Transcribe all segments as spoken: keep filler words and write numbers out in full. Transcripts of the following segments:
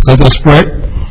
Let us pray.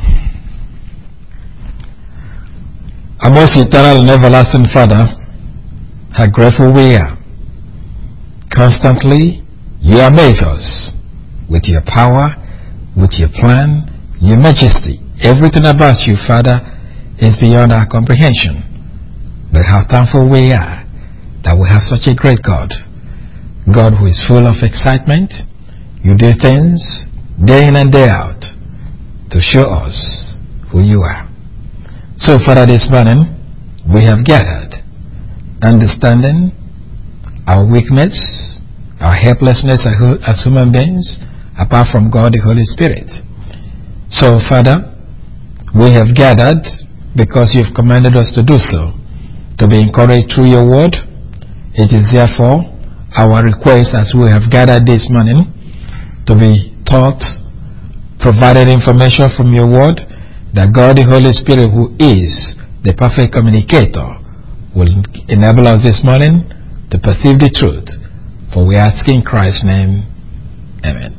Our most eternal and everlasting Father, how grateful we are. Constantly, you amaze us with your power, with your plan, your majesty. Everything about you, Father, is beyond our comprehension. But how thankful we are that we have such a great God. God who is full of excitement. You do things day in and day out to show us who you are. So, Father, this morning we have gathered, understanding our weakness, our helplessness as human beings, apart from God the Holy Spirit. So, Father, we have gathered because you've commanded us to do so, to be encouraged through your word. It is therefore our request as we have gathered this morning to be taught, provided information from your word, that God the Holy Spirit, who is the perfect communicator, will enable us this morning to perceive the truth. For we ask in Christ's name, amen.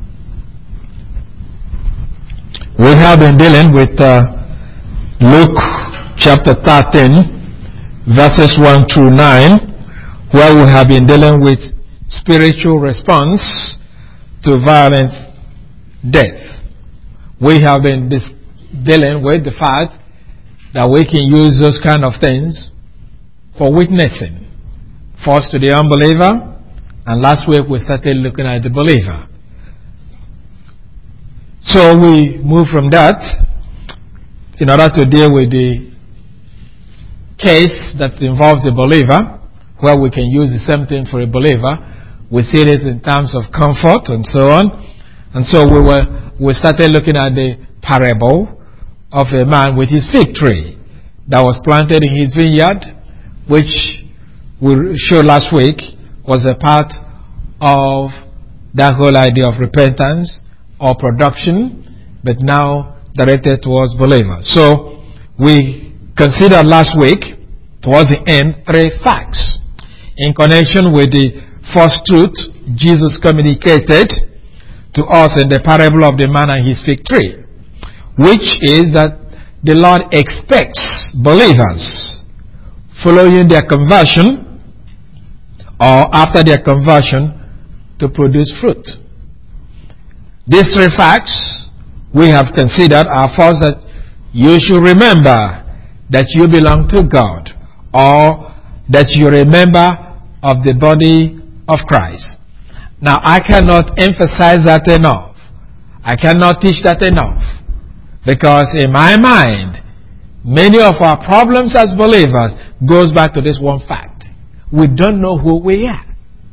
We have been dealing with uh, Luke chapter thirteen, verses one through nine, where we have been dealing with spiritual response to violent death. We have been dis- dealing with the fact that we can use those kind of things for witnessing. First to the unbeliever, and last week we started looking at the believer. So we move from that in order to deal with the case that involves the believer, where we can use the same thing for a believer. We see this in terms of comfort and so on. And so we were we started looking at the parable of a man with his fig tree that was planted in his vineyard, which we showed last week was a part of that whole idea of repentance or production, but now directed towards believers. So we considered last week, towards the end, three facts in connection with the first truth Jesus communicated to us in the parable of the man and his fig tree, which is that the Lord expects believers following their conversion or after their conversion to produce fruit. These three facts we have considered are first that you should remember that you belong to God, or that you remember of the body of Christ. Now, I cannot emphasize that enough. I cannot teach that enough. Because in my mind, many of our problems as believers goes back to this one fact. We don't know who we are.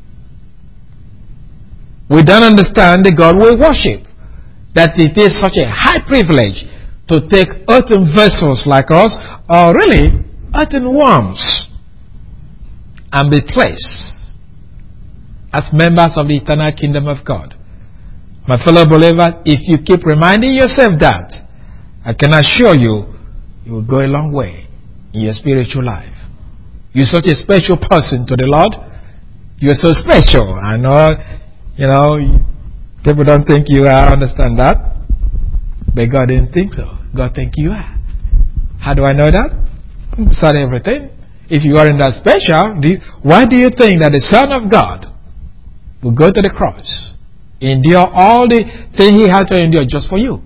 We don't understand the God we worship. That it is such a high privilege to take earthen vessels like us, or really earthen worms, and be placed as members of the eternal kingdom of God. My fellow believers, if you keep reminding yourself that, I can assure you, you will go a long way in your spiritual life. You're such a special person to the Lord. You're so special. I know, you know, people don't think you are, I understand that. But God didn't think so. God thinks you are. How do I know that? Beside everything. If you aren't that special, do you, why do you think that the Son of God will go to the cross, endure all the thing he had to endure just for you?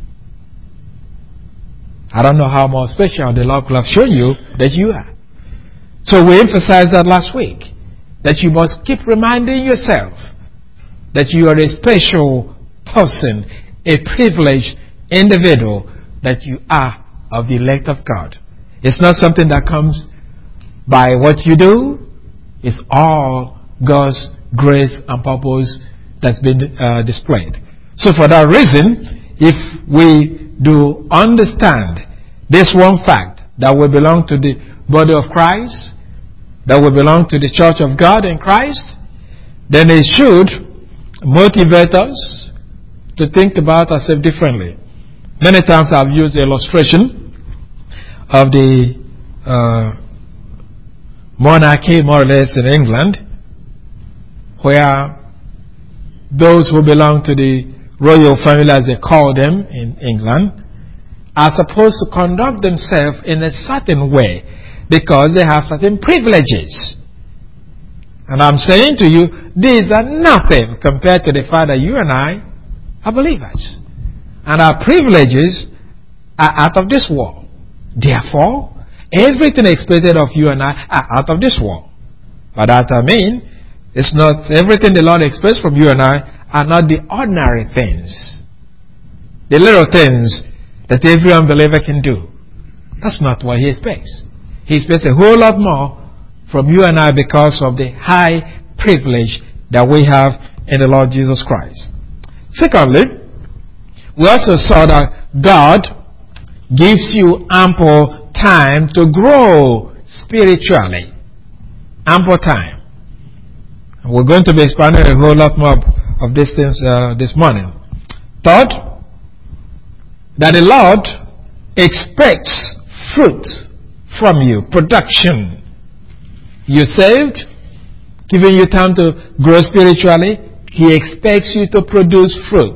I don't know how more special the Lord could have shown you that you are. So we emphasized that last week, that you must keep reminding yourself that you are a special person, a privileged individual, that you are of the elect of God. It's not something that comes by what you do. It's all God's grace and purpose that's been uh, displayed. So for that reason, if we do understand this one fact, that we belong to the body of Christ, that we belong to the church of God in Christ, then it should motivate us to think about ourselves differently. Many times I've used the illustration of the uh, monarchy, more or less, in England, where those who belong to the royal family, as they call them in England, are supposed to conduct themselves in a certain way because they have certain privileges. And I'm saying to you, these are nothing compared to the fact that you and I are believers. And our privileges are out of this world. Therefore, everything expected of you and I are out of this world. But that I mean, it's not everything the Lord expects from you and I are not the ordinary things. The little things that every unbeliever can do. That's not what He expects. He expects a whole lot more from you and I because of the high privilege that we have in the Lord Jesus Christ. Secondly, we also saw that God gives you ample time to grow spiritually. Ample time. And we're going to be expanding a whole lot more of these things uh, this morning. Third, that the Lord expects fruit from you, production. You're saved, giving you time to grow spiritually. He expects you to produce fruit.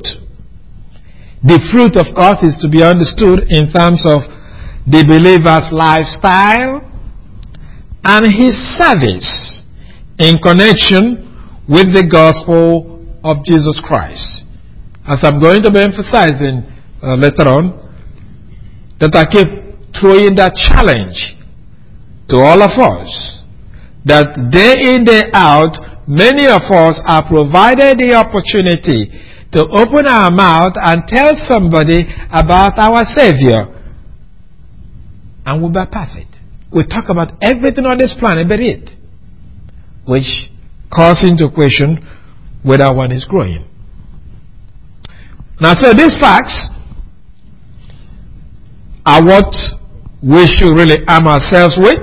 The fruit, of course, is to be understood in terms of the believer's lifestyle and his service in connection with the gospel of Jesus Christ. As I'm going to be emphasizing uh, later on, that I keep throwing that challenge to all of us, that day in, day out, many of us are provided the opportunity to open our mouth and tell somebody about our Savior, and we bypass it. We talk about everything on this planet but it, which calls into question whether one is growing. Now, so these facts are what we should really arm ourselves with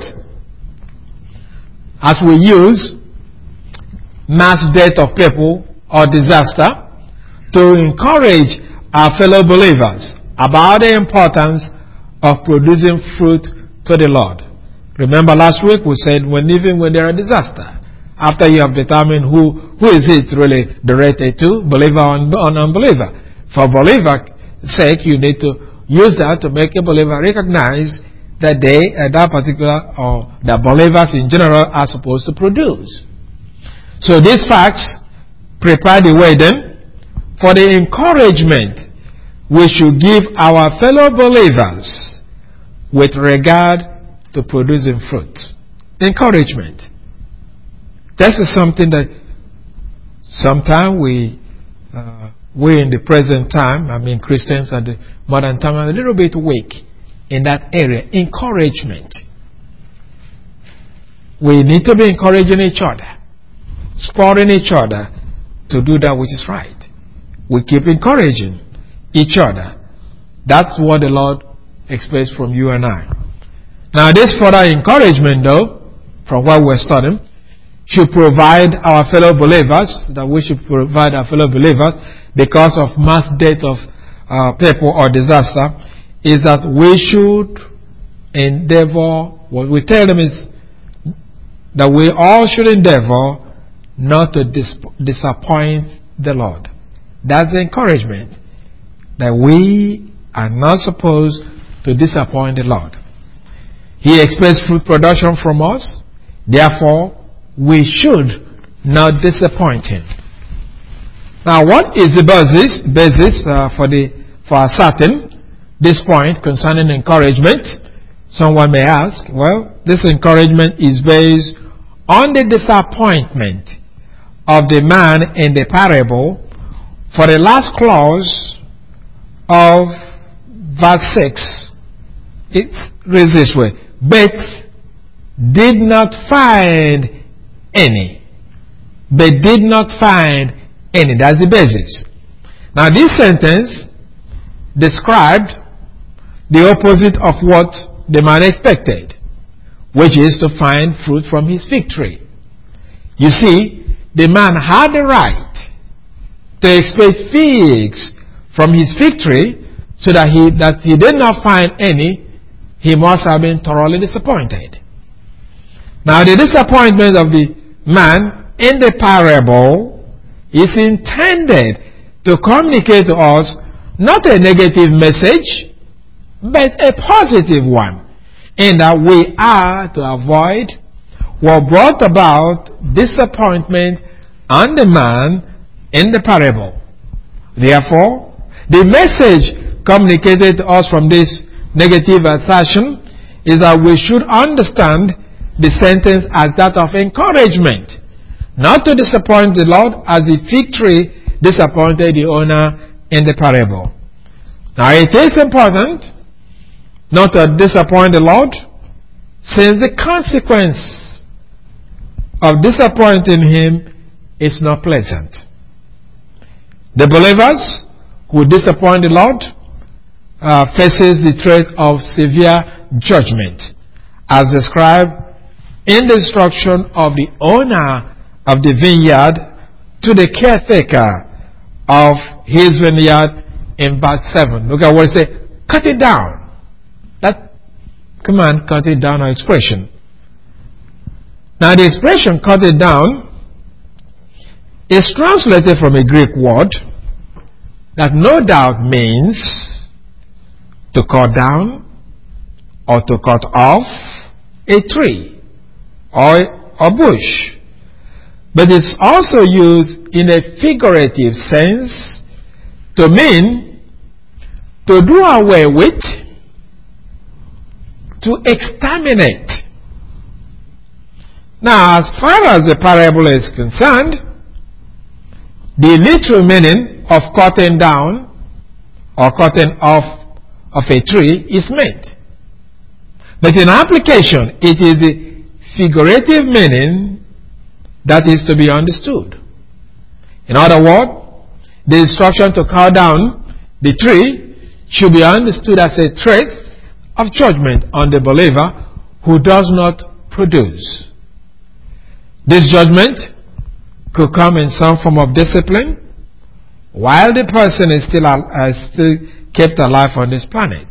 as we use mass death of people or disaster to encourage our fellow believers about the importance of producing fruit to the Lord. Remember last week we said when even when there are disaster, after you have determined who who is it really directed to, believer or unbeliever. For believer's sake, you need to use that to make a believer recognize that they, uh, that particular, or the believers in general, are supposed to produce. So these facts prepare the way then for the encouragement we should give our fellow believers with regard to producing fruit. Encouragement. This is something that sometimes we, uh, we in the present time, I mean Christians at the modern time, are a little bit weak in that area. Encouragement. We need to be encouraging each other, spurring each other to do that which is right. We keep encouraging each other. That's what the Lord expects from you and I. Now this further encouragement, though, from what we're studying, should provide our fellow believers, that we should provide our fellow believers because of mass death of uh, people or disaster, is that we should endeavor, what we tell them is that we all should endeavor not to dis- disappoint the Lord. That's the encouragement, that we are not supposed to disappoint the Lord. He expects fruit production from us, therefore we should not disappoint Him. Now, what is the basis basis uh, for the for asserting this point concerning encouragement? Someone may ask. Well, this encouragement is based on the disappointment of the man in the parable. For the last clause of verse six, it reads this way: but did not find any. But did not find any. That's the basis. Now this sentence described the opposite of what the man expected, which is to find fruit from his fig tree. You see, the man had the right to expect figs from his fig tree, so that he that he did not find any, he must have been thoroughly disappointed. Now the disappointment of the man in the parable is intended to communicate to us not a negative message, but a positive one, in that we are to avoid what brought about disappointment on the man in the parable. Therefore, the message communicated to us from this negative assertion is that we should understand the sentence as that of encouragement, not to disappoint the Lord as the fig tree disappointed the owner in the parable. Now it is important not to disappoint the Lord, since the consequence of disappointing Him is not pleasant. The believers who disappoint the Lord uh, faces the threat of severe judgment, as described in the instruction of the owner of the vineyard to the caretaker of his vineyard in verse seven. Look at what it says. Cut it down. That command, cut it down, or expression. Now the expression cut it down is translated from a Greek word that no doubt means to cut down or to cut off a tree or a bush. But it's also used in a figurative sense to mean to do away with, to exterminate. Now, as far as the parable is concerned, the literal meaning of cutting down or cutting off of a tree is meant. But in application, it is the figurative meaning that is to be understood. In other words, the instruction to cut down the tree should be understood as a threat of judgment on the believer who does not produce. This judgment could come in some form of discipline while the person is still, uh, still kept alive on this planet.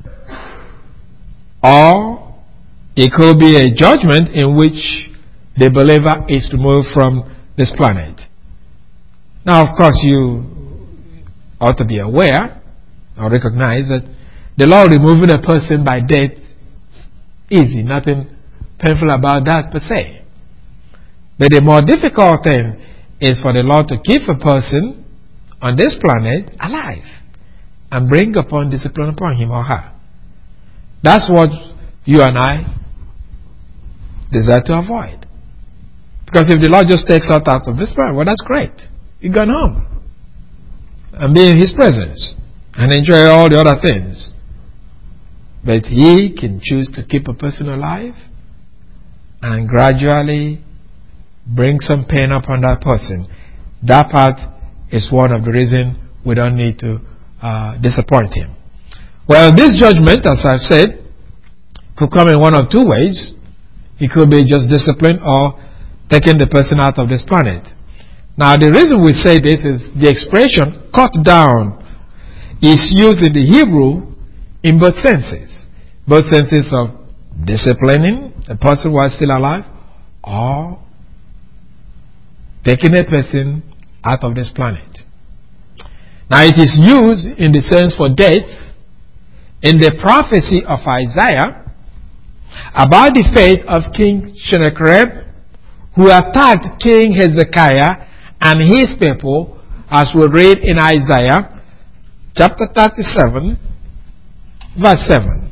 Or it could be a judgment in which the believer is removed from this planet. Now, of course, you ought to be aware or recognize that the Lord removing a person by death is easy, nothing painful about that per se. But the more difficult thing is for the Lord to keep a person on this planet alive and bring upon discipline upon him or her. That's what you and I desire to avoid. Because if the Lord just takes us out of this planet, well, that's great. You've gone home and be in His presence and enjoy all the other things. But He can choose to keep a person alive and gradually bring some pain upon that person. That part is one of the reasons we don't need to uh, disappoint Him. Well, this judgment, as I've said, could come in one of two ways. It could be just discipline or taking the person out of this planet. Now, the reason we say this is the expression cut down is used in the Hebrew in both senses. Both senses of disciplining a person who is still alive or taking a person out of this planet. Now, it is used in the sense for death in the prophecy of Isaiah about the fate of King Sennacherib, who attacked King Hezekiah and his people, as we read in Isaiah chapter thirty-seven, verse seven.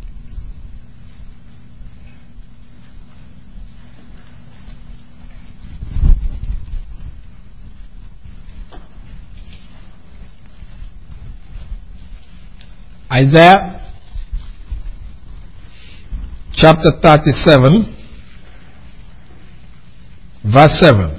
Isaiah chapter thirty-seven, verse seven.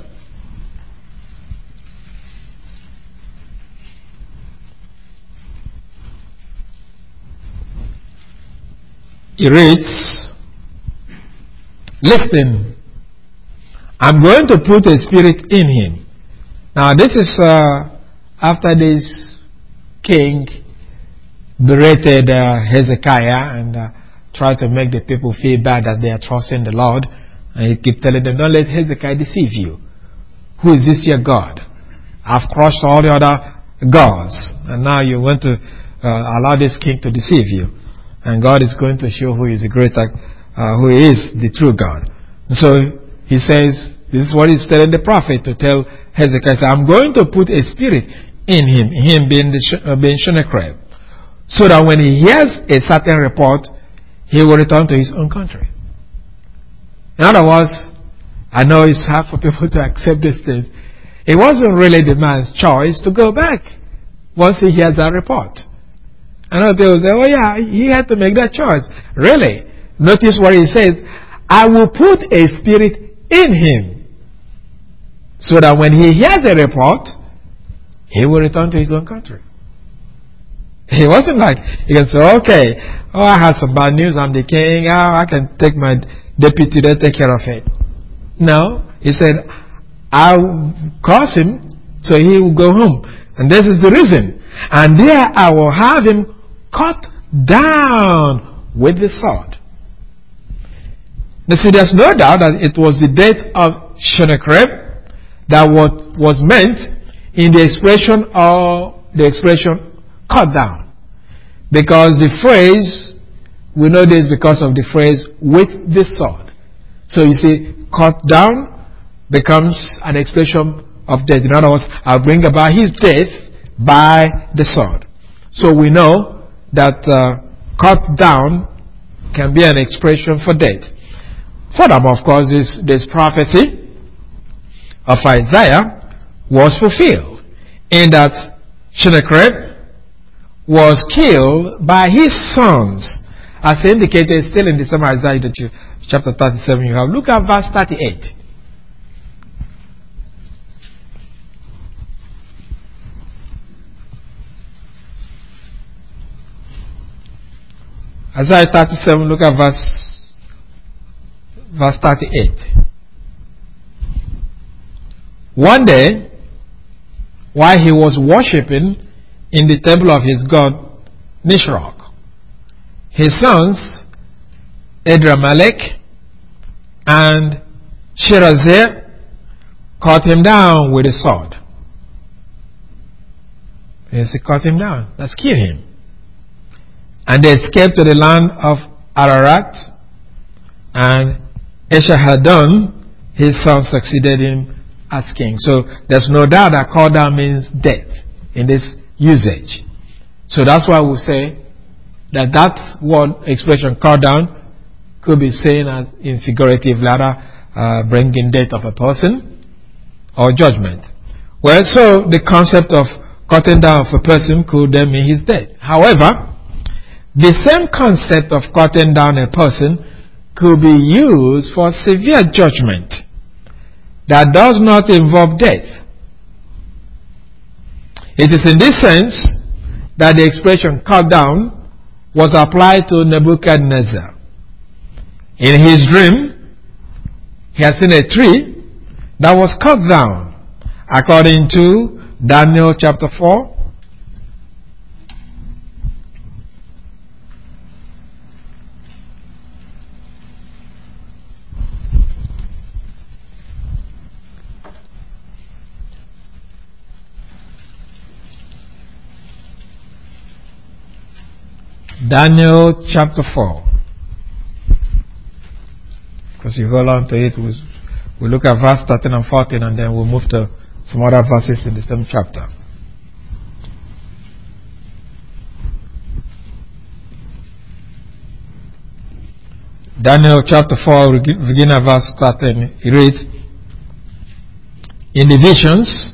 It reads, "Listen, I'm going to put a spirit in him." Now this is uh, after this king berated uh, Hezekiah and uh, tried to make the people feel bad that they are trusting the Lord. And he kept telling them, "Don't let Hezekiah deceive you. Who is this your God? I've crushed all the other gods. And now you want to uh, allow this king to deceive you. And God is going to show who is the greater, uh, who is the true God. So he says, this is what he's telling the prophet to tell Hezekiah. I'm going to put a spirit in him, him being, the, uh, being Sennacherib, so that when he hears a certain report, he will return to his own country. In other words, I know it's hard for people to accept these things. It wasn't really the man's choice to go back once he hears that report. And other people say, oh yeah, he had to make that choice. Really? Notice what he says. I will put a spirit in him, so that when he hears a report, he will return to his own country. He wasn't like, he can say, okay, oh, I have some bad news, I'm the king, oh, I can take my deputy to take care of it. No, he said, I'll cause him so he will go home. And this is the reason. And there I will have him cut down with the sword. Now see, there's no doubt that it was the death of Sennacherib that what was meant in the expression of the expression cut down. Because the phrase, we know this because of the phrase with the sword. So you see, cut down becomes an expression of death. In other words, I'll bring about his death by the sword. So we know that uh, cut down can be an expression for death. Furthermore, of course, this, this prophecy of Isaiah was fulfilled in that Sennacherib was killed by his sons, as indicated still in the same Isaiah that you, chapter thirty-seven you have. Look at verse thirty-eight. Isaiah thirty-seven, look at verse, verse thirty-eight. One day, while he was worshipping in the temple of his god Nisroch, his sons Adramelech and Sherazir cut him down with a sword. Yes, he cut him down. Let's kill him. And they escaped to the land of Ararat, and Esarhaddon, his son, succeeded him as king. So there's no doubt that cut down means death in this usage. So that's why we say that that word expression cut down could be seen as in figurative ladder, uh, bringing death of a person or judgment. Well, so the concept of cutting down of a person could then mean his death. However, the same concept of cutting down a person could be used for severe judgment that does not involve death. It is in this sense that the expression cut down was applied to Nebuchadnezzar. In his dream, he had seen a tree that was cut down, according to Daniel chapter four. Daniel chapter four. Because you go along to it, we'll, we'll look at verse thirteen and fourteen, and then we'll move to some other verses in the same chapter. Daniel chapter four, beginning at verse thirteen, it reads, in the visions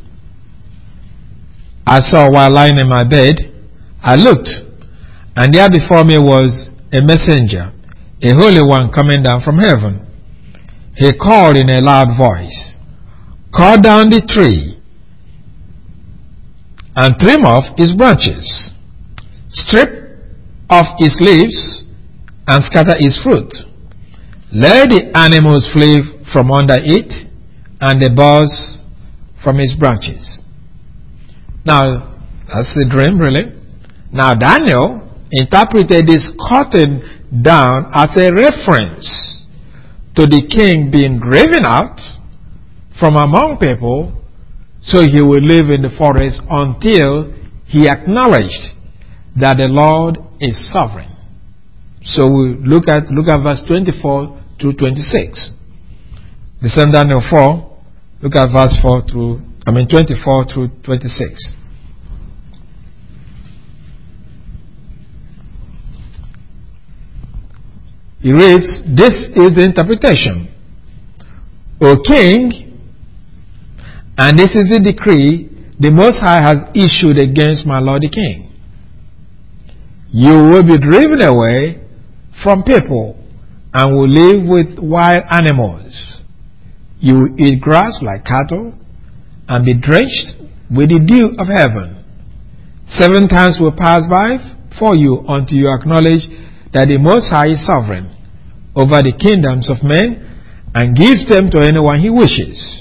I saw while lying in my bed, I looked, and there before me was a messenger, a holy one coming down from heaven. He called in a loud voice, cut down the tree and trim off its branches, strip off its leaves and scatter its fruit. Let the animals flee from under it and the birds from its branches. Now, that's the dream really. Now Daniel interpreted this cutting down as a reference to the king being driven out from among people, so he will live in the forest until he acknowledged that the Lord is sovereign. So we look at look at verse twenty-four through twenty-six. The same Daniel four, look at verse four through I mean twenty-four through twenty-six. He reads, "This is the interpretation, O king, and this is the decree the Most High has issued against my lord the king. You will be driven away from people and will live with wild animals. You will eat grass like cattle and be drenched with the dew of heaven. Seven times will pass by for you until you acknowledge that the Most High is sovereign over the kingdoms of men and gives them to anyone he wishes.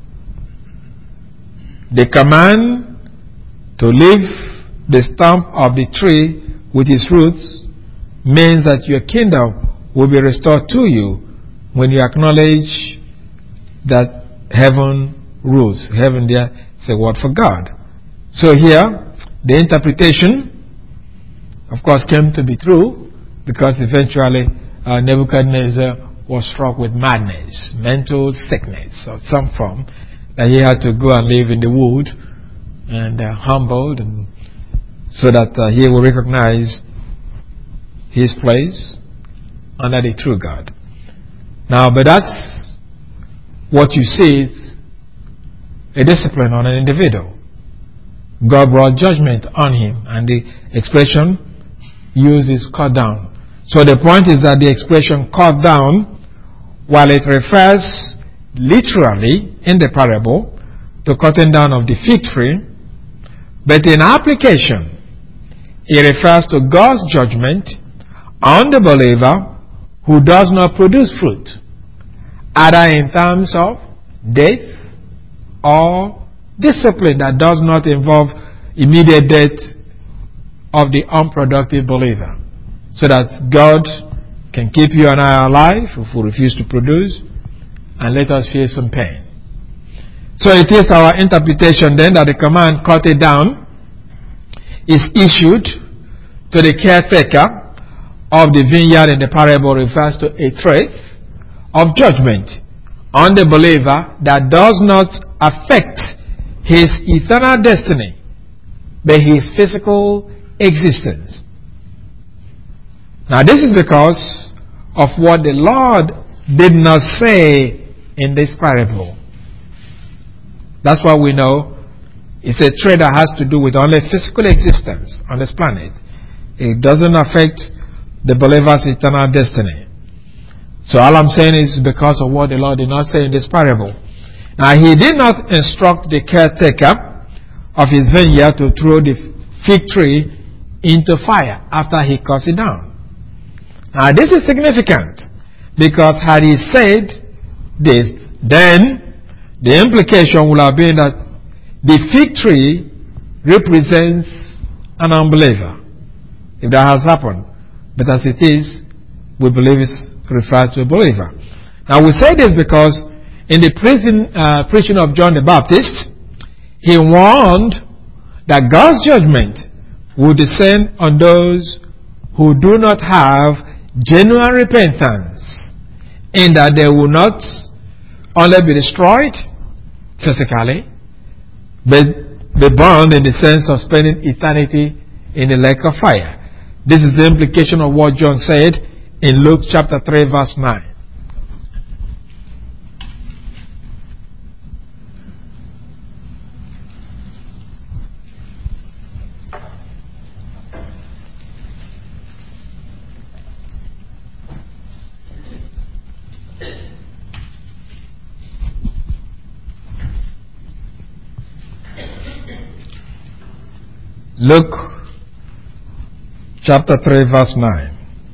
The command to leave the stump of the tree with its roots means that your kingdom will be restored to you when you acknowledge that heaven rules." Heaven there is a word for God. So here, the interpretation, of course, came to be true because eventually uh, Nebuchadnezzar was struck with madness, mental sickness of some form, that he had to go and live in the wood and uh, humbled, and so that uh, he will recognize his place under the true God. Now, but that's what you see is a discipline on an individual. God brought judgment on him, and the expression used is cut down. So the point is that the expression cut down, while it refers literally in the parable to cutting down of the fig tree, but in application it refers to God's judgment on the believer who does not produce fruit, either in terms of death or discipline that does not involve immediate death of the unproductive believer, so that God can keep you and I alive if we refuse to produce, and let us feel some pain. So it is our interpretation then that the command "cut it down" is issued to the caretaker of the vineyard in the parable refers to a threat of judgment on the believer that does not affect his eternal destiny, but his physical existence. Now this is because of what the Lord did not say in this parable. That's why we know it's a trait that has to do with only physical existence on this planet. It doesn't affect the believer's eternal destiny. So all I'm saying is because of what the Lord did not say in this parable. Now he did not instruct the caretaker of his vineyard to throw the fig tree into fire after he cut it down. Now this is significant, because had he said this, then the implication would have been that the fig tree represents an unbeliever, if that has happened. But as it is, we believe it refers to a believer. Now we say this because in the prison, uh, preaching of John the Baptist, he warned that God's judgment will descend on those who do not have genuine repentance, in that they will not only be destroyed physically, but be burned in the sense of spending eternity in the lake of fire. This is the implication of what John said in Luke chapter three verse nine. Luke chapter three verse nine.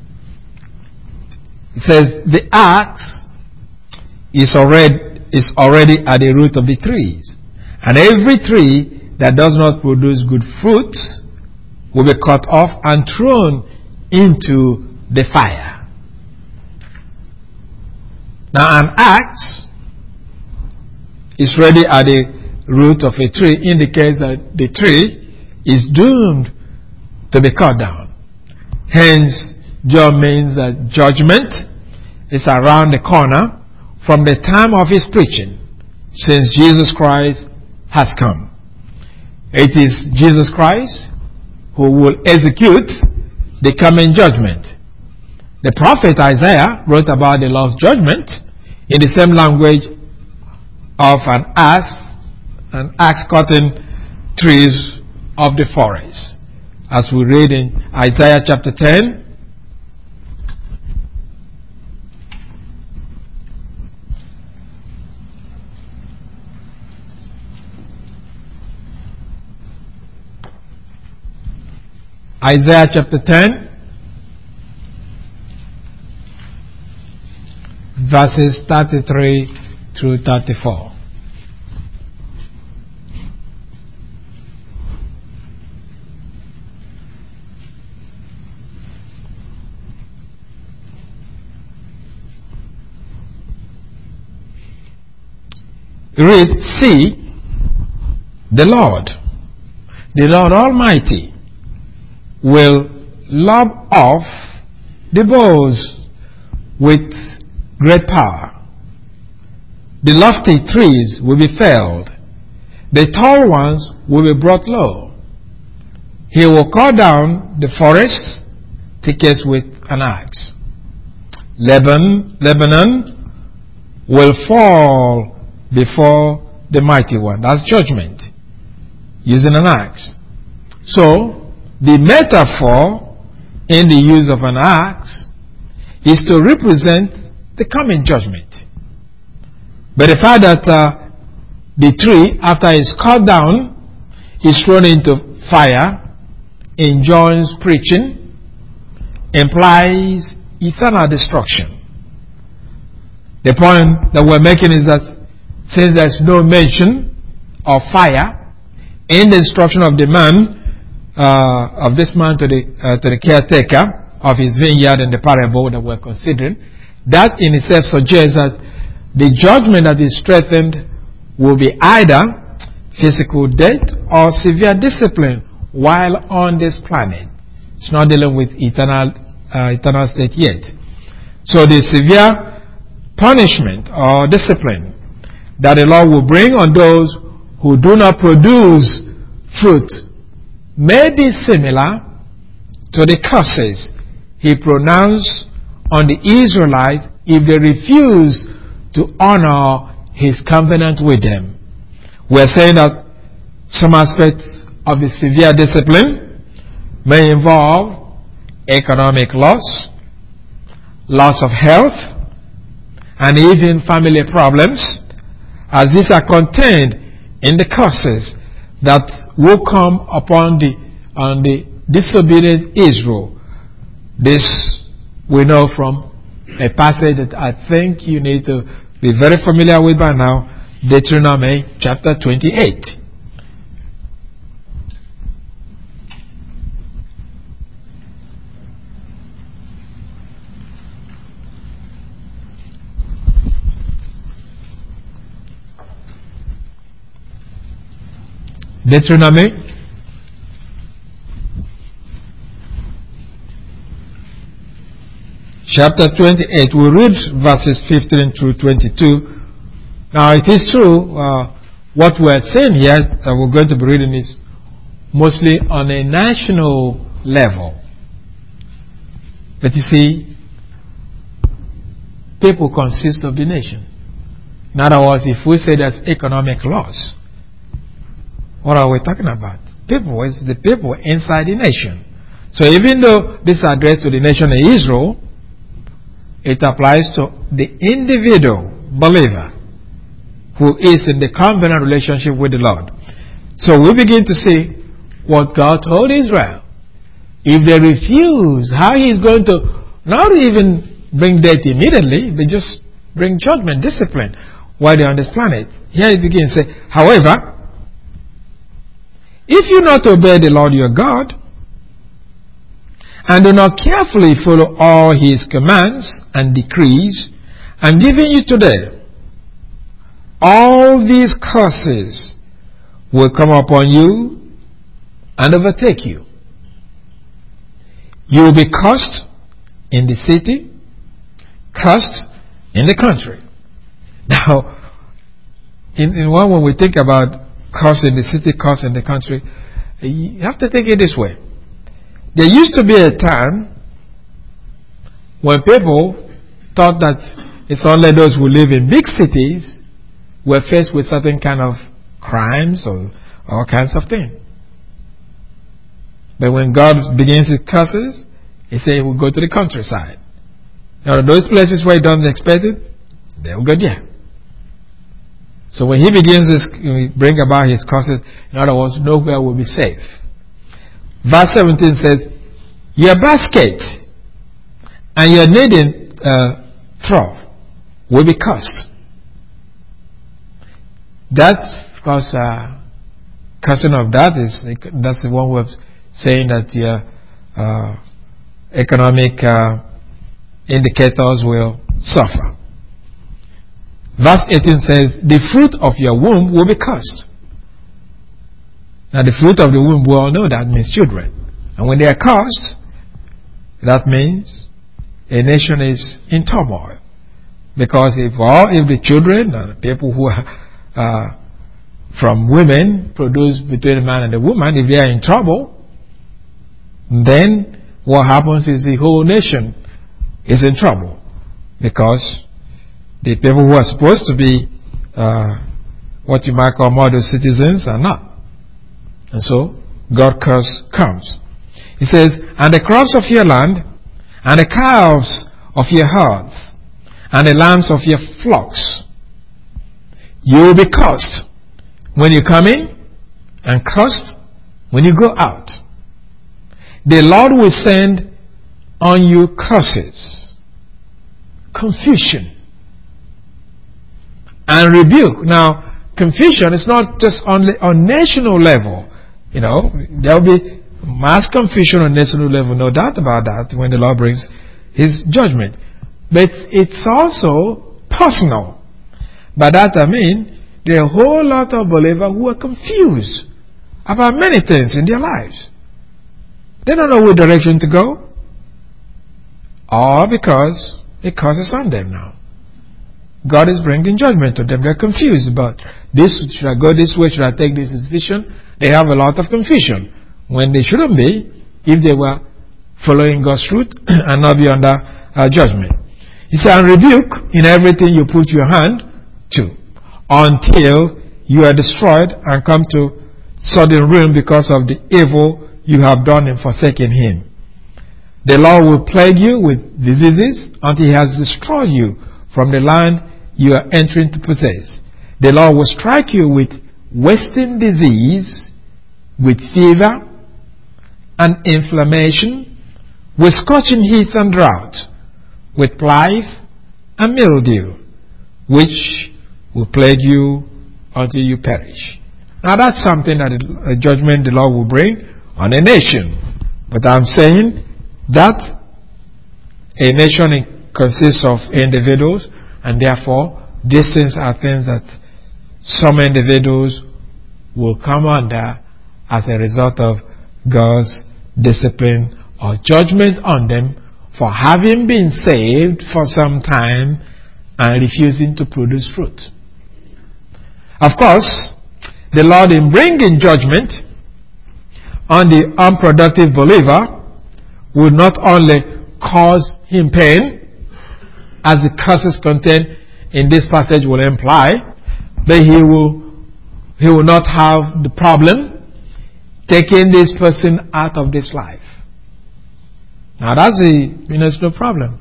It says, "The axe is already, is already at the root of the trees, and every tree that does not produce good fruit will be cut off and thrown into the fire." Now an axe is ready at the root of a tree indicates that the tree is doomed to be cut down. Hence, John means that judgment is around the corner from the time of his preaching, since Jesus Christ has come. It is Jesus Christ who will execute the coming judgment. The prophet Isaiah wrote about the Lord's judgment in the same language of an ass, an axe cutting trees of the forest, as we read in Isaiah chapter ten. Isaiah chapter ten, verses thirty-three through thirty-four. Read, see, the Lord, the Lord Almighty, will lob off the bows with great power. The lofty trees will be felled. The tall ones will be brought low. He will cut down the forests, thickets with an axe. Lebanon, Lebanon will fall before the mighty one. That's judgment, using an axe. So, the metaphor in the use of an axe is to represent the coming judgment. But the fact that uh, the tree, after it's cut down, is thrown into fire, enjoins preaching, implies eternal destruction. The point that we're making is that since there's no mention of fire in the instruction of the man, uh, of this man to the uh, to the caretaker of his vineyard in the parable that we're considering, that in itself suggests that the judgment that is threatened will be either physical death or severe discipline while on this planet. It's not dealing with eternal uh, eternal state yet. So the severe punishment or discipline that the Lord will bring on those who do not produce fruit may be similar to the curses he pronounced on the Israelites if they refuse to honor his covenant with them. We're saying that some aspects of the severe discipline may involve economic loss, loss of health, and even family problems, as these are contained in the curses that will come upon the on the disobedient Israel. This we know from a passage that I think you need to be very familiar with by now, Deuteronomy chapter twenty-eight. Deuteronomy chapter twenty-eight. We read verses fifteen through twenty-two. Now it is true, uh, what we're saying here that we're going to be reading is mostly on a national level. But you see, people consist of the nation. In other words, if we say there's economic loss, what are we talking about? People is the people inside the nation. So even though this is addressed to the nation of Israel, it applies to the individual believer who is in the covenant relationship with the Lord. So we begin to see what God told Israel. If they refuse, how He is going to not even bring death immediately, but just bring judgment, discipline while they're on this planet. Here it begins to say, however, if you not obey the Lord your God, and do not carefully follow all His commands and decrees, I'm giving you today, all these curses will come upon you and overtake you. You will be cursed in the city, cursed in the country. Now, in, in one, when we think about curse in the city, curse in the country, you have to think it this way. There used to be a time when people thought that it's only those who live in big cities were faced with certain kind of crimes or all kinds of things. But when God begins his curses, he said we'll go to the countryside. Now those places where he doesn't expect it, they'll go there. So when he begins to bring about his curses, in other words, nowhere will be safe. Verse seventeen says, your basket and your kneading uh, trough will be cursed. That's because uh, cursing of that is that's the one way of saying that your uh, economic uh, indicators will suffer. Verse eighteen says, the fruit of your womb will be cursed. Now the fruit of the womb, we all know that means children. And when they are cursed, that means a nation is in turmoil. Because if all, if the children and the people who are uh, from women produced between the man and the woman, if they are in trouble, then what happens is the whole nation is in trouble. Because the people who are supposed to be uh, what you might call model citizens are not. And so, God's curse comes. He says, and the crops of your land, and the calves of your herds, and the lambs of your flocks, you will be cursed when you come in, and cursed when you go out. The Lord will send on you curses, confusion, and rebuke. Now, confusion is not just only on national level. You know, there will be mass confusion on national level, no doubt about that, when the Lord brings his judgment. But it's also personal. By that I mean, there are a whole lot of believers who are confused about many things in their lives. They don't know what direction to go. All because it causes on them now. God is bringing judgment to them. They're confused about this. Should I go this way? Should I take this decision? They have a lot of confusion when they shouldn't be if they were following God's truth and not be under uh, judgment. He said, and rebuke in everything you put your hand to until you are destroyed and come to sudden ruin because of the evil you have done in forsaking him. The Lord will plague you with diseases until he has destroyed you from the land you are entering to possess. The Lord will strike you with wasting disease, with fever and inflammation, with scorching heat and drought, with blight and mildew, which will plague you until you perish. Now that's something that a judgment the Lord will bring on a nation. But I'm saying that a nation consists of individuals, and therefore these things are things that some individuals will come under as a result of God's discipline or judgment on them for having been saved for some time and refusing to produce fruit. Of course, the Lord, in bringing judgment on the unproductive believer, would not only cause him pain, as the curses contained in this passage will imply, but he will he will not have the problem taking this person out of this life. Now that's a you know it's no problem.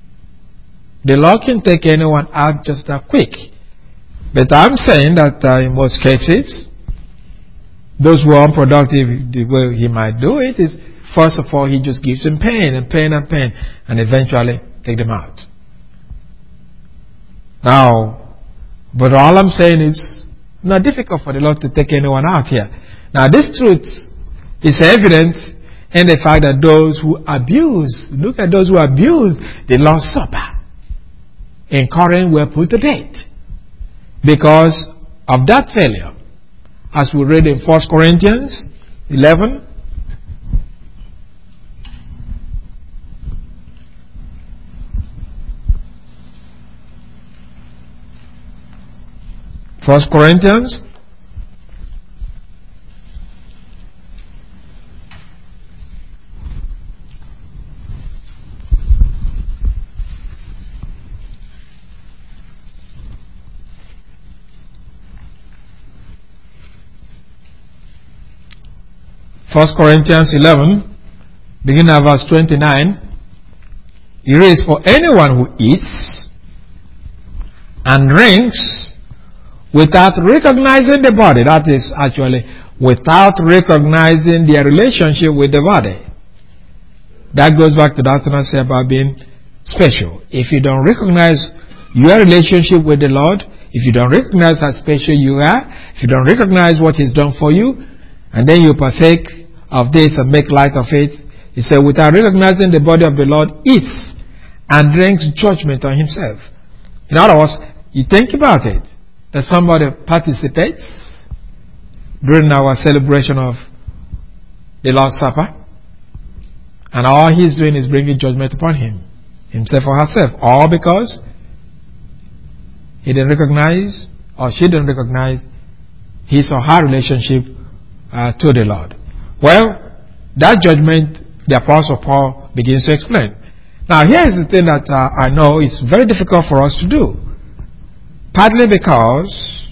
The Lord can take anyone out just that quick. But I'm saying that uh, in most cases, those who are unproductive, the way he might do it is, first of all, he just gives them pain and pain and pain, and eventually take them out. Now, but all I'm saying is, not difficult for the Lord to take anyone out here. Now, this truth is evident in the fact that those who abuse, look at those who abuse the Lord's Supper in Corinth were put to death because of that failure. As we read in First Corinthians eleven, First Corinthians First Corinthians eleven, beginning at verse twenty-nine, it reads, "For anyone who eats and drinks without recognizing the body," that is actually without recognizing their relationship with the body. That goes back to that thing I said about being special. If you don't recognize your relationship with the Lord, if you don't recognize how special you are, if you don't recognize what He's done for you, and then you partake of this and make light of it, He said, without recognizing the body of the Lord, eats and drinks judgment on himself. In other words, you think about it, that somebody participates during our celebration of the Lord's Supper, and all he's doing is bringing judgment upon him, himself or herself, all because he didn't recognize, or she didn't recognize, his or her relationship uh, to the Lord. Well, that judgment the Apostle Paul begins to explain. Now, here is the thing that uh, I know is very difficult for us to do. Partly because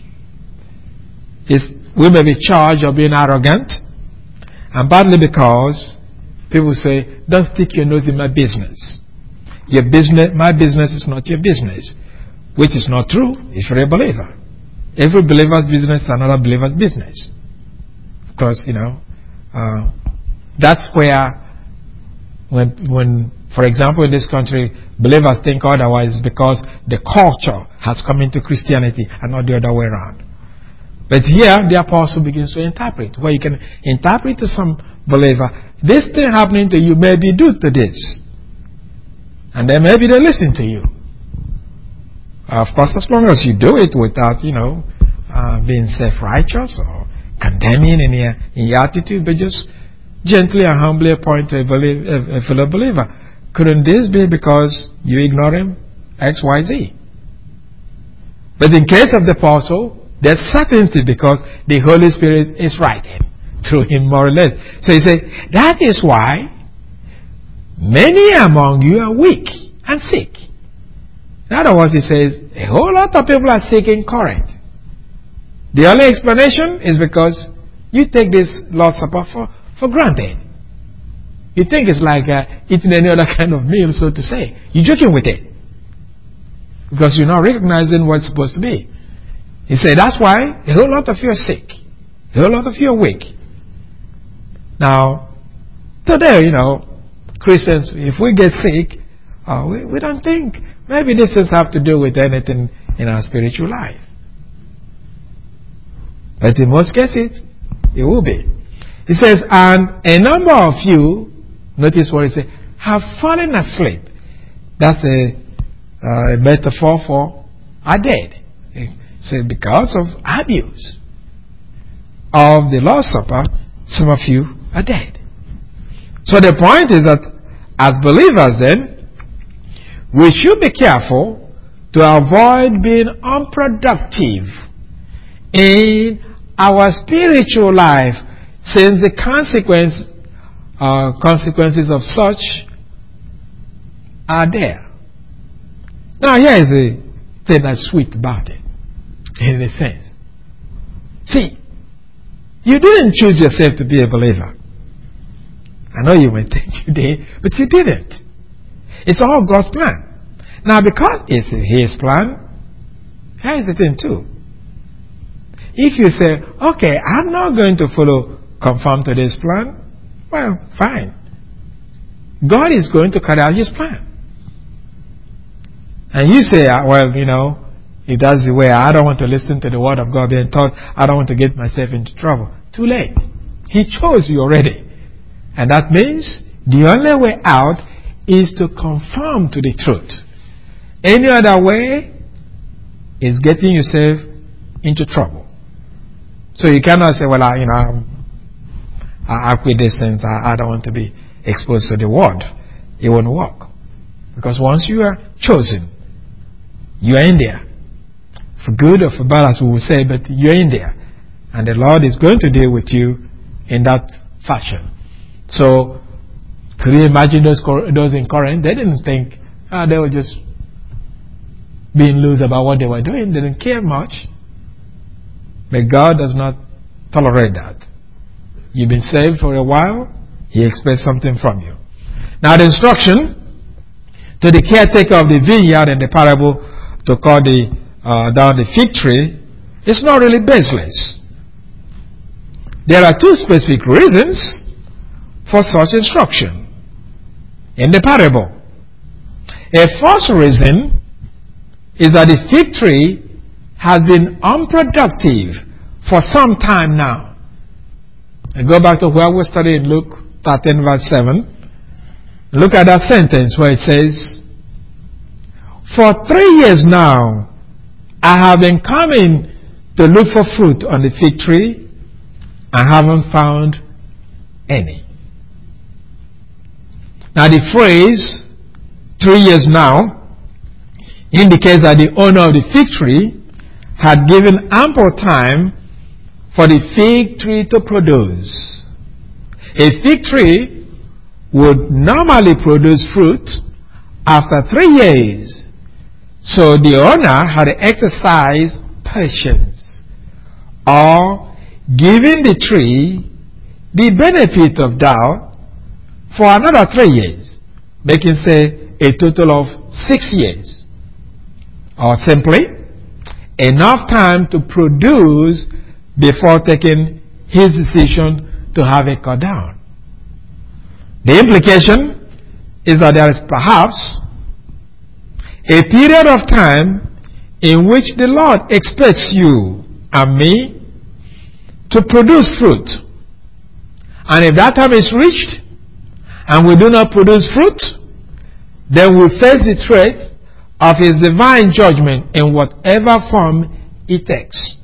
it's, we may be charged of being arrogant, and partly because people say, don't stick your nose in my business. Your business, my business is not your business, which is not true if you're a believer. Every believer's business is another believer's business. Because, you know, uh, that's where, when, when, for example, in this country, believers think otherwise because the culture has come into Christianity and not the other way around. But here, the apostle begins to interpret, where you can interpret to some believer, this thing happening to you may be due to this. And then maybe they listen to you. Uh, of course, as long as you do it without, you know, uh, being self-righteous or condemning in your, in your attitude, but just gently and humbly point to a, belie- a, a fellow believer. Couldn't this be because you ignore him? X, Y, Z. But in case of the apostle, there's certainty because the Holy Spirit is writing through him more or less. So he said, that is why many among you are weak and sick. In other words, he says, a whole lot of people are sick in Corinth. The only explanation is because you take this Lord's Supper for, for granted. You think it's like uh, eating any other kind of meal, so to say. You're joking with it. Because you're not recognizing what it's supposed to be. He said, that's why a whole lot of you are sick. A whole lot of you are weak. Now, today, you know, Christians, if we get sick, uh, we, we don't think maybe this doesn't have to do with anything in our spiritual life. But in most cases, it will be. He says, and a number of you, notice what he says, have fallen asleep. That's a, uh, a metaphor for are dead. He said, because of abuse of the Lord's Supper, some of you are dead. So the point is that as believers then, we should be careful to avoid being unproductive in our spiritual life, since the consequence, uh, consequences of such are there. Now here is a thing that's sweet about it, in a sense. See, you didn't choose yourself to be a believer. I know you may think you did, but you didn't. It's all God's plan. Now because it's His plan, here's the thing too. If you say, okay, I'm not going to follow, conform to this plan, well, fine. God is going to carry out His plan. And you say, well, you know, if that's the way, I don't want to listen to the word of God being taught, I don't want to get myself into trouble. Too late. He chose you already. And that means the only way out is to conform to the truth. Any other way is getting yourself into trouble. So you cannot say, well, I, you know, I, I quit this since I, I don't want to be exposed to the word. It won't work. Because once you are chosen, you are in there. for good or for bad, as we will say, but you're in there. And the Lord is going to deal with you in that fashion. So, could you imagine those, those in Corinth? They didn't think, ah, they were just being loose about what they were doing. They didn't care much. But God does not tolerate that. You've been saved for a while, He expects something from you. Now the instruction to the caretaker of the vineyard in the parable to cut the, uh, down the fig tree is not really baseless. There are two specific reasons for such instruction in the parable. A first reason is that the fig tree has been unproductive for some time now. I go back to where we studied Luke thirteen verse seven. Look at that sentence where it says, "For three years now, I have been coming to look for fruit on the fig tree. I haven't found any." Now the phrase, three years now, indicates that the owner of the fig tree had given ample time for the fig tree to produce. A fig tree would normally produce fruit after three years. So the owner had exercised patience, or giving the tree the benefit of doubt for another three years, making, say, a total of six years. Or simply, enough time to produce before taking his decision to have it cut down. The implication is that there is perhaps a period of time in which the Lord expects you and me to produce fruit. And if that time is reached and we do not produce fruit, then we face the threat of His divine judgment in whatever form it takes.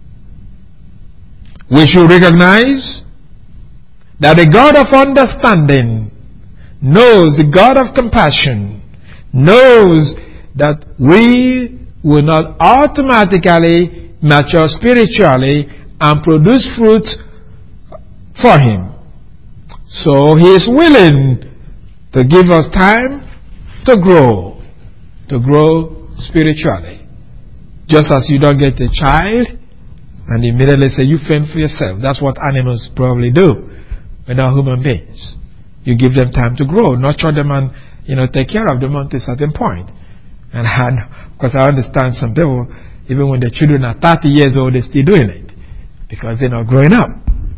We should recognize that the God of understanding knows, the God of compassion knows that we will not automatically mature spiritually and produce fruit for Him. So He is willing to give us time to grow, to grow spiritually. Just as you don't get a child and immediately say, you fend for yourself. That's what animals probably do. But not human beings. You give them time to grow, nurture them, and, you know, take care of them until a certain point. And because I understand some people, even when their children are thirty years old, they're still doing it because they're not growing up.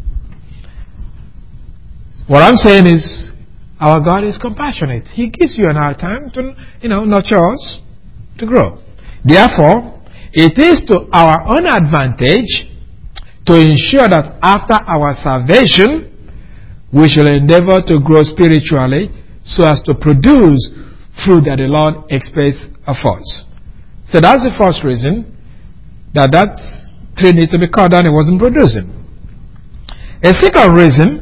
What I'm saying is, our God is compassionate. He gives you an hour time to, you know, nurture us to grow. Therefore, it is to our own advantage to ensure that after our salvation, we shall endeavor to grow spiritually so as to produce fruit that the Lord expects of us. So that's the first reason that that tree needs to be cut down. It wasn't producing. A second reason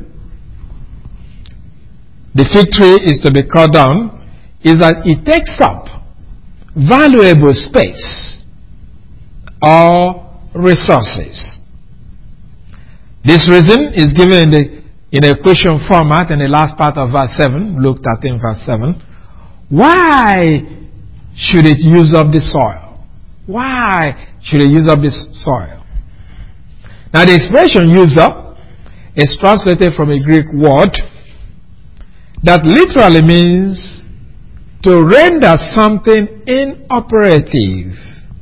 the fig tree is to be cut down is that it takes up valuable space or resources. This reason is given in the in a question format in the last part of verse seven, Luke thirteen verse seven. Why should it use up the soil? Why should it use up this soil? Now the expression use up is translated from a Greek word that literally means to render something inoperative.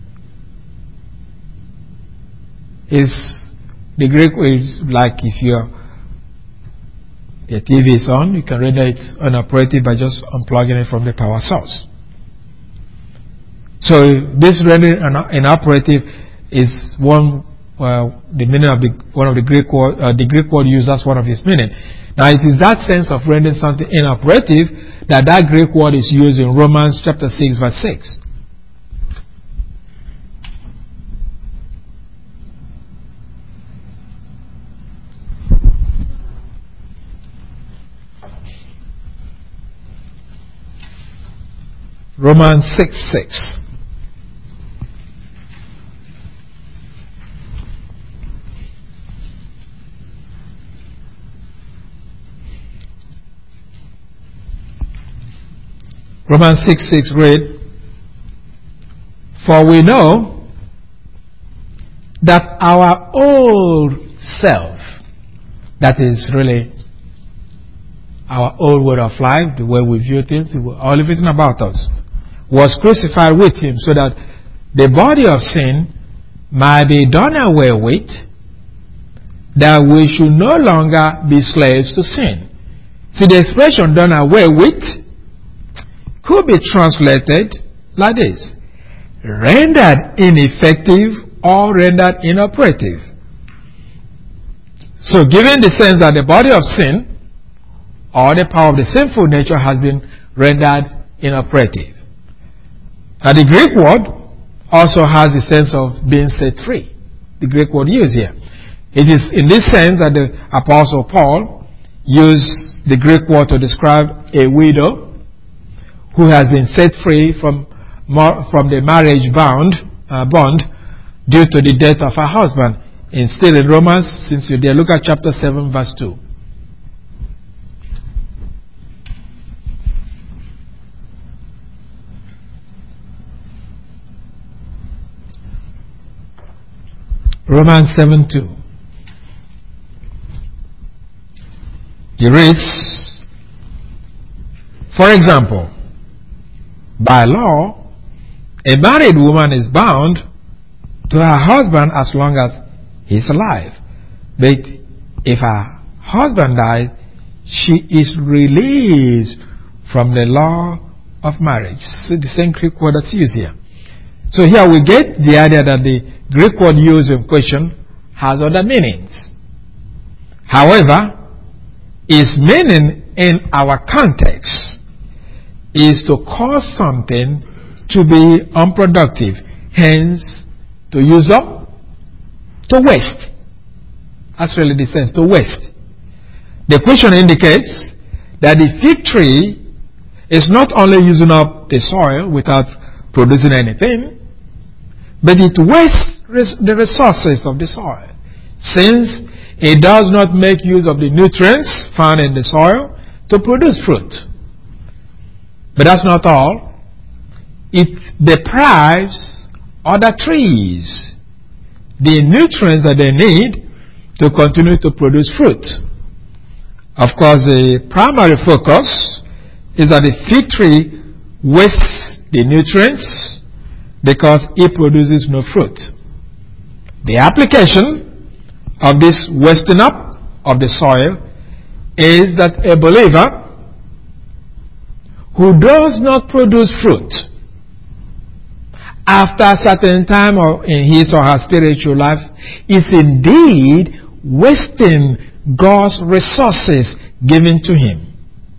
Is the Greek is like if your your T V is on, you can render it inoperative by just unplugging it from the power source. So this rendering inoperative is one uh, the meaning of the one of the Greek word uh, the Greek word used as one of its meaning. Now it is that sense of rendering something inoperative that that Greek word is used in Romans chapter six verse six. Romans six six. Romans six six read, "For we know that our old self," that is really our old way of life, the way we view things, all everything about us, "was crucified with him, so that the body of sin might be done away with, that we should no longer be slaves to sin." See, the expression "done away with" could be translated like this: rendered ineffective or rendered inoperative. So given the sense that the body of sin or the power of the sinful nature has been rendered inoperative. Now the Greek word also has a sense of being set free. The Greek word used here. It is in this sense that the Apostle Paul used the Greek word to describe a widow who has been set free from from the marriage bound uh, bond due to the death of her husband. And still in Romans, since you're there, look at chapter seven, verse two. Romans seven two. He reads, "For example, by law, a married woman is bound to her husband as long as he is alive. But if her husband dies, she is released from the law of marriage." See the same Greek word that's used here. So here we get the idea that the Greek word used in question has other meanings. However, its meaning in our context is to cause something to be unproductive, hence to use up, to waste. That's really the sense, to waste. The question indicates that the fig tree is not only using up the soil without producing anything, but it wastes the resources of the soil, since it does not make use of the nutrients found in the soil to produce fruit. But that's not all. It deprives other trees the nutrients that they need to continue to produce fruit. Of course, the primary focus is that the fig tree wastes the nutrients because it produces no fruit. The application of this wasting up of the soil is that a believer who does not produce fruit after a certain time or in his or her spiritual life is indeed wasting God's resources given to him.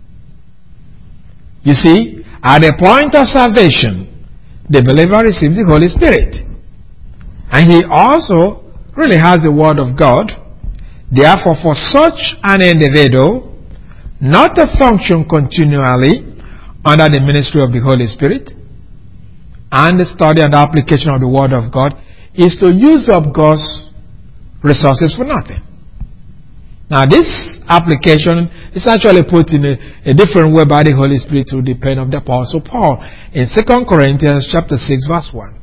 You see, at the point of salvation, the believer receives the Holy Spirit. And he also really has the Word of God. Therefore, for such an individual not to function continually under the ministry of the Holy Spirit and the study and the application of the Word of God is to use up God's resources for nothing. Now, this application is actually put in a, a different way by the Holy Spirit through the pen of the Apostle Paul in Second Corinthians chapter six, verse one.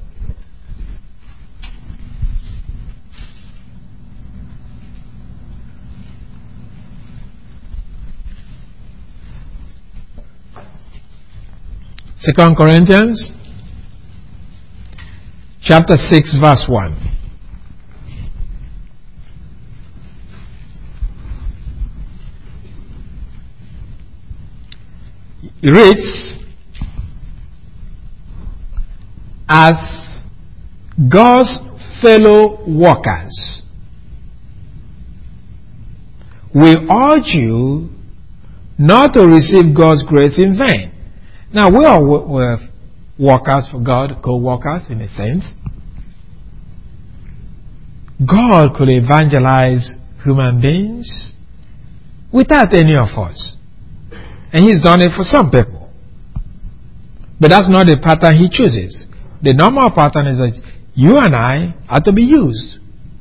Second Corinthians chapter six, verse one. It reads, "As God's fellow workers, we urge you not to receive God's grace in vain." Now, we are we're workers for God, co-workers in a sense. God could evangelize human beings without any of us. And He's done it for some people. But that's not the pattern He chooses. The normal pattern is that you and I are to be used.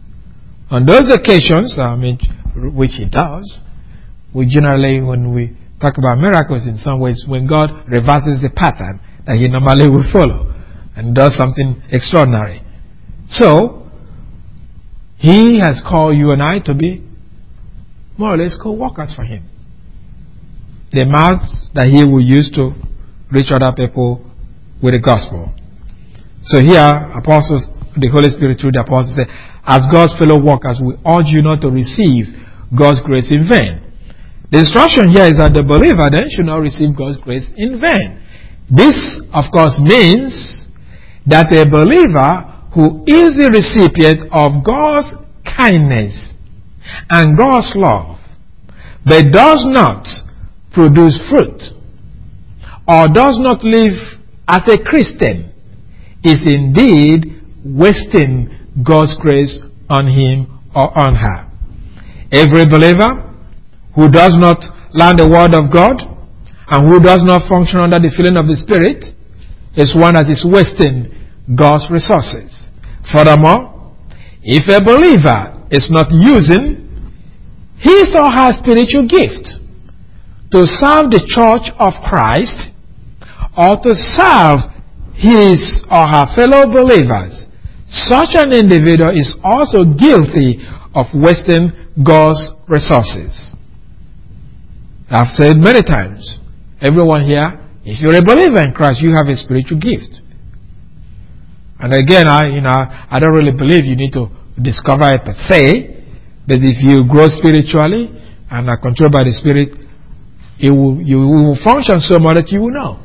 On those occasions, I mean, which He does, we generally, when we talk about miracles in some ways when God reverses the pattern that he normally will follow and does something extraordinary. So, he has called you and I to be more or less co-workers for him. The mouth that he will use to reach other people with the gospel. So here, apostles, the Holy Spirit through the apostles say, as God's fellow workers, we urge you not to receive God's grace in vain. The instruction here is that the believer then should not receive God's grace in vain. This, of course, means that a believer who is the recipient of God's kindness and God's love, but does not produce fruit, or does not live as a Christian, is indeed wasting God's grace on him or on her. Every believer who does not learn the word of God and who does not function under the filling of the Spirit is one that is wasting God's resources. Furthermore, if a believer is not using his or her spiritual gift to serve the church of Christ or to serve his or her fellow believers, such an individual is also guilty of wasting God's resources. I've said many times, everyone here, if you're a believer in Christ, you have a spiritual gift. And again, I, you know, I don't really believe you need to discover it per se, but if you grow spiritually and are controlled by the Spirit, it will, you will function so much that you will know.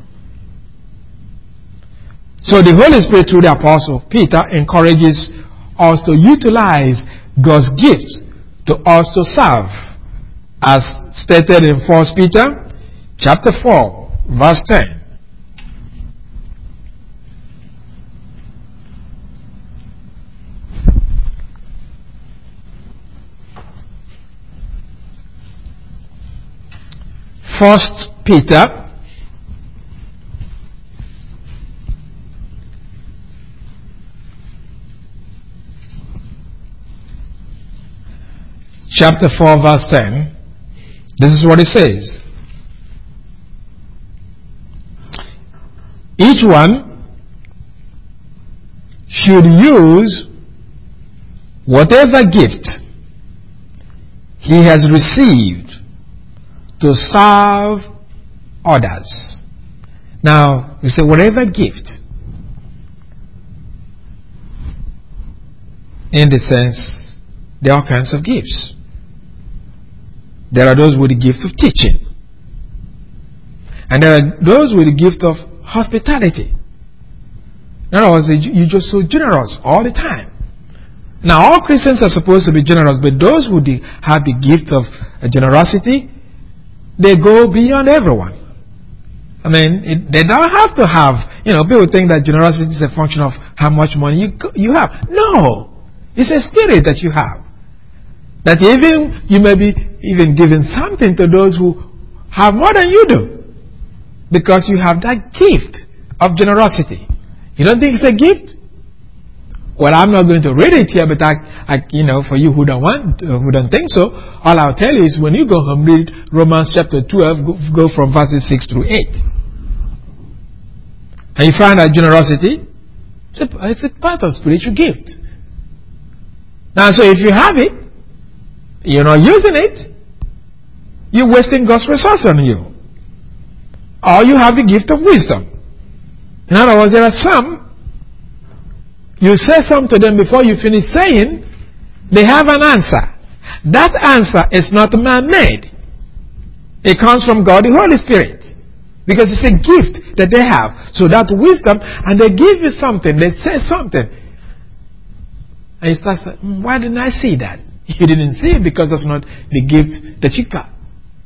So the Holy Spirit through the Apostle Peter encourages us to utilize God's gifts to us to serve, as stated in First Peter chapter four, verse ten. First Peter chapter four, verse ten. This is what it says. Each one should use whatever gift he has received to serve others. Now, you say whatever gift, in the sense, there are all kinds of gifts. There are those with the gift of teaching. And there are those with the gift of hospitality. In other words, you're just so generous all the time. Now, all Christians are supposed to be generous, but those who have the gift of generosity, they go beyond everyone. I mean, it, they don't have to have, you know, people think that generosity is a function of how much money you, you have. No. It's a spirit that you have. That even, you may be even giving something to those who have more than you do. Because you have that gift of generosity. You don't think it's a gift? Well, I'm not going to read it here, but I, I you know, for you who don't want, uh, who don't think so, all I'll tell you is when you go home, read Romans chapter twelve, go, go from verses six through eight. And you find that generosity, it's a, it's a part of spiritual gift. Now, so if you have it, you're not using it, you're wasting God's resource on you. Or you have the gift of wisdom. In other words, there are some, you say something to them before you finish saying, they have an answer. That answer is not man-made. It comes from God, the Holy Spirit. Because it's a gift that they have. So that wisdom, and they give you something, they say something. And you start saying, why didn't I see that? You didn't see it because that's not the gift that you got.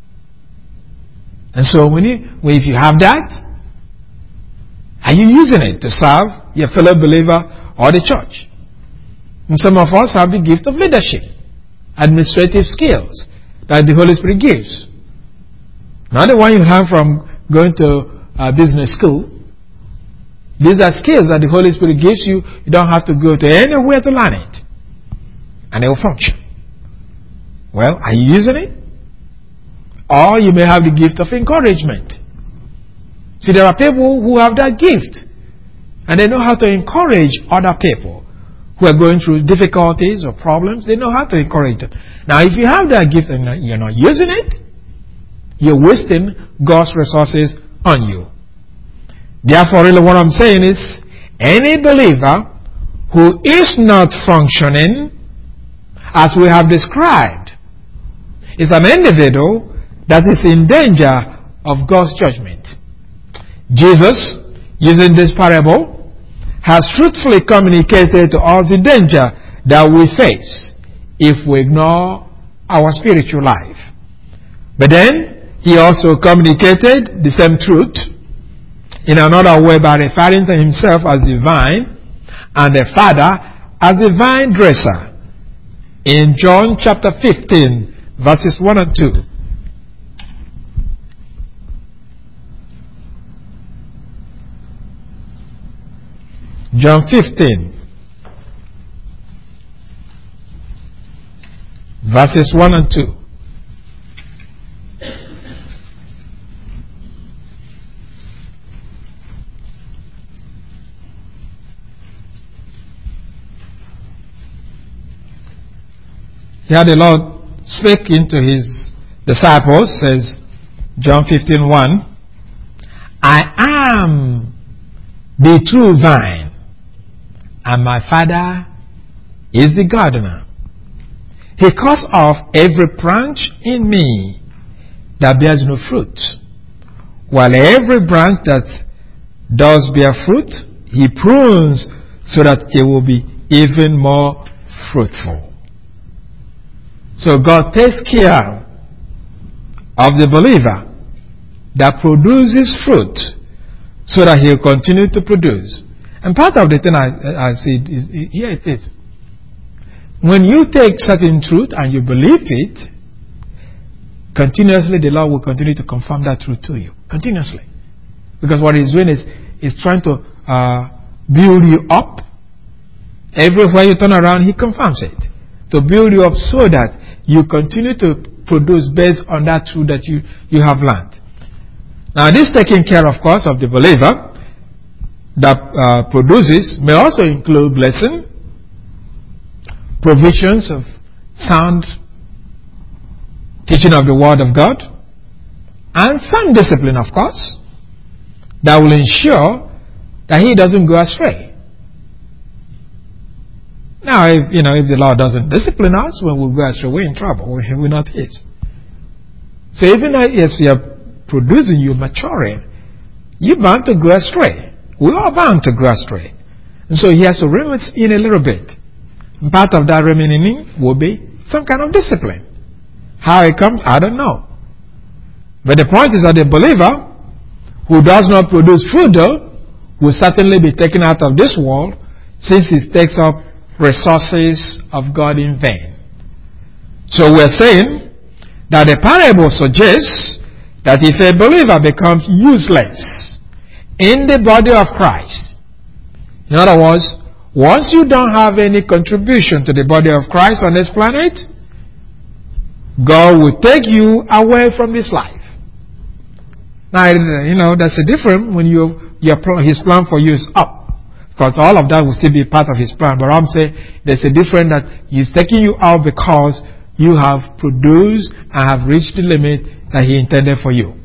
And so when you, well, if you have that, are you using it to serve your fellow believer or the church? And some of us have the gift of leadership, administrative skills that the Holy Spirit gives. Not the one you have from going to a business school. These are skills that the Holy Spirit gives you. You don't have to go to anywhere to learn it. And it will function. Well, are you using it? Or you may have the gift of encouragement. See, there are people who have that gift, and they know how to encourage other people who are going through difficulties or problems. They know how to encourage them. Now, if you have that gift and you're not using it, you're wasting God's resources on you. Therefore, really what I'm saying is, any believer who is not functioning as we have described is an individual that is in danger of God's judgment. Jesus, using this parable, has truthfully communicated to us the danger that we face if we ignore our spiritual life. But then, he also communicated the same truth in another way by referring to himself as the vine and the Father as the vine dresser in John chapter fifteen, verses one and two. John fifteen, verses one and two. Here the Lord spake into his disciples, says John fifteen one, I am the true vine, and my Father is the gardener. He cuts off every branch in me that bears no fruit, while every branch that does bear fruit, he prunes so that it will be even more fruitful. So God takes care of the believer that produces fruit so that he'll continue to produce. And part of the thing I, I see is, here it is. When you take certain truth and you believe it, continuously the Lord will continue to confirm that truth to you. Continuously. Because what he's doing is, is trying to uh, build you up. Everywhere you turn around, he confirms it. To build you up so that you continue to produce based on that truth that you, you have learned. Now, this taking care, of course, of the believer that uh, produces may also include blessing, provisions of sound teaching of the Word of God, and some discipline, of course, that will ensure that he doesn't go astray. Now, if, you know, if the Lord doesn't discipline us, when we go astray, we're in trouble. We're not His. So even if you're producing, you're maturing, you're bound to go astray. We are bound to go astray. And so He has to reel it in a little bit. And part of that remaining will be some kind of discipline. How it comes, I don't know. But the point is that the believer who does not produce fruit, though, will certainly be taken out of this world, since he takes up resources of God in vain. So we're saying that the parable suggests that if a believer becomes useless in the body of Christ, in other words, once you don't have any contribution to the body of Christ on this planet, God will take you away from this life. Now, you know, that's a different when you, your, His plan for you is up. Because all of that will still be part of His plan. But I'm saying there's a difference that He's taking you out because you have produced and have reached the limit that He intended for you.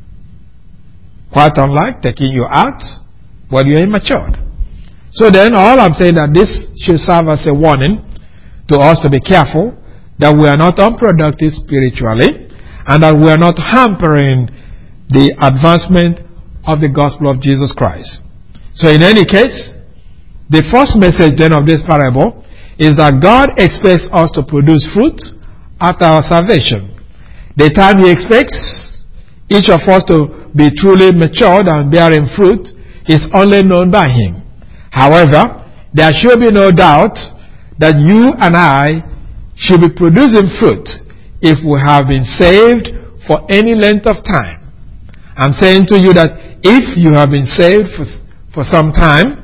Quite unlike taking you out while you're immature. So then all I'm saying that this should serve as a warning to us to be careful that we are not unproductive spiritually and that we are not hampering the advancement of the gospel of Jesus Christ. So in any case, the first message then of this parable is that God expects us to produce fruit after our salvation. The time He expects each of us to be truly matured and bearing fruit is only known by Him. However, there should be no doubt that you and I should be producing fruit if we have been saved for any length of time. I'm saying to you that if you have been saved for, for some time,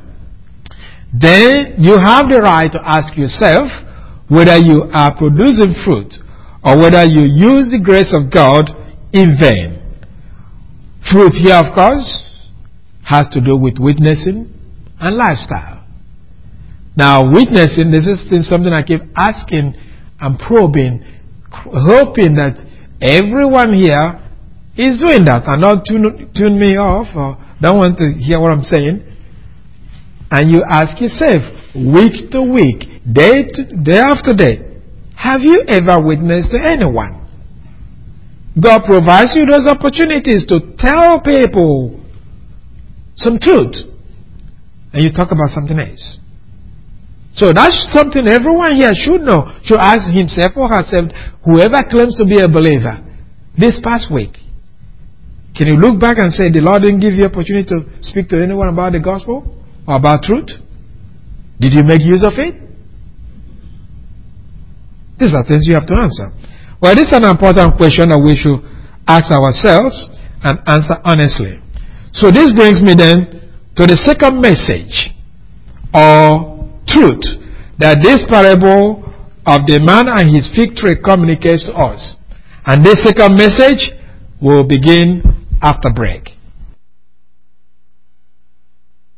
then you have the right to ask yourself whether you are producing fruit or whether you use the grace of God in vain. Truth here, of course, has to do with witnessing and lifestyle. Now, witnessing, this is something I keep asking and probing, hoping that everyone here is doing that and not tune, tune me off or don't want to hear what I'm saying. And you ask yourself, week to week, day to, day after day, have you ever witnessed to anyone? God provides you those opportunities to tell people some truth. And you talk about something else. So that's something everyone here should know. Should ask himself or herself, whoever claims to be a believer, this past week, can you look back and say, the Lord didn't give you opportunity to speak to anyone about the gospel or about truth? Did you make use of it? These are things you have to answer. Well, this is an important question that we should ask ourselves and answer honestly. So this brings me then to the second message or truth that this parable of the man and his fig tree communicates to us. And this second message will begin after break.